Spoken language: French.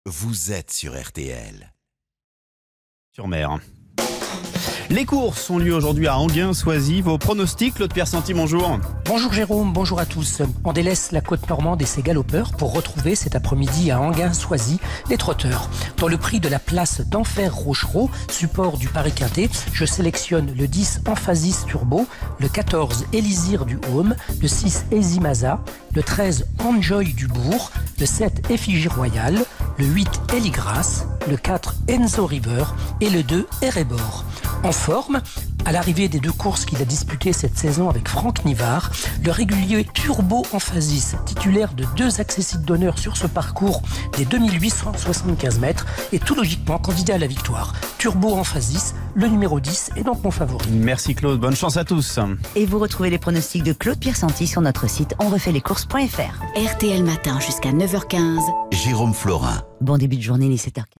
vous êtes sur RTL. Sur mer. Les courses ont lieu aujourd'hui à Anguin-Soisy. Vos pronostics, Claude Piersanti, bonjour. Bonjour Jérôme, bonjour à tous. On délaisse la côte normande et ses galopeurs pour retrouver cet après-midi à Anguin-Soisy les trotteurs. Dans le prix de la place d'Enfer Rochereau, support du Paris Quintet, je sélectionne le 10 Emphasis Turbo, le 14 Élysir du Haume, le 6 Ezimaza, le 13 Enjoy du Bourg, le 7 Effigie Royale, le 8 Eligras, le 4 Enzo River et le 2 Erebor. En forme, à l'arrivée des deux courses qu'il a disputées cette saison avec Franck Nivard, le régulier Turbo Emphasis, titulaire de 2 accessites d'honneur sur ce parcours des 2875 mètres, est tout logiquement candidat à la victoire. Turbo Emphasis, le numéro 10, est donc mon favori. Merci Claude, bonne chance à tous. Et vous retrouvez les pronostics de Claude Piersanti sur notre site onrefaitlescourses.fr. RTL Matin jusqu'à 9h15. Jérôme Florin. Bon début de journée, il est 7h15.